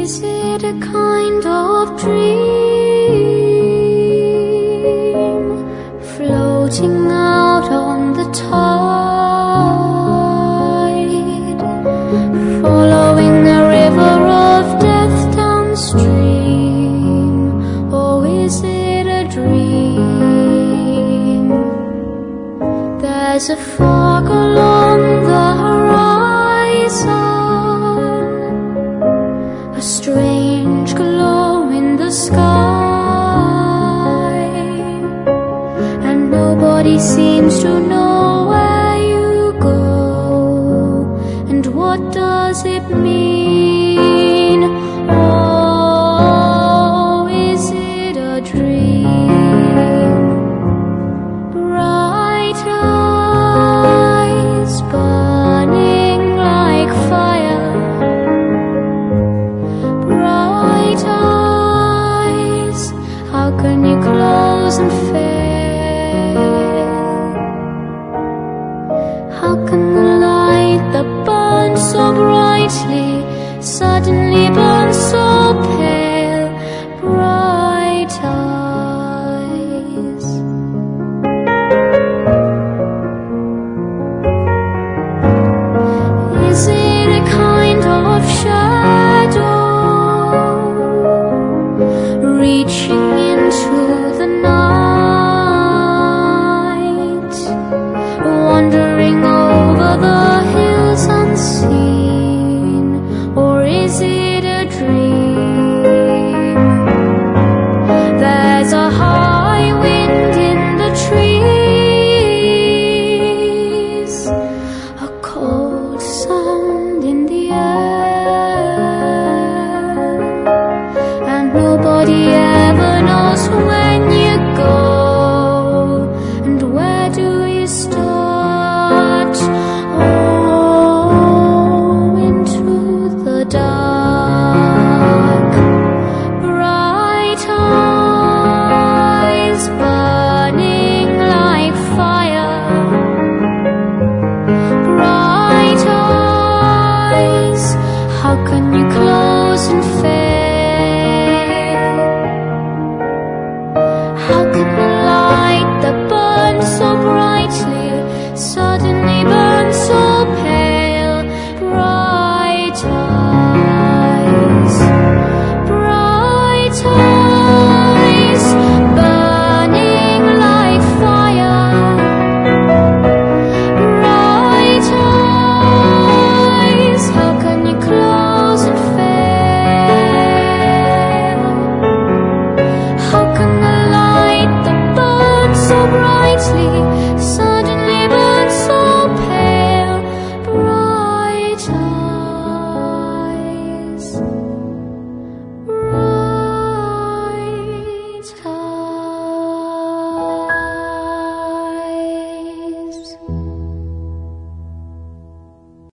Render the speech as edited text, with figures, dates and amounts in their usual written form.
Is it a kind of dream, floating out on the tide, following a river of death downstream? Or is it a dream? There's a fog along the horizon, a strange glow in the sky, and nobody seems to know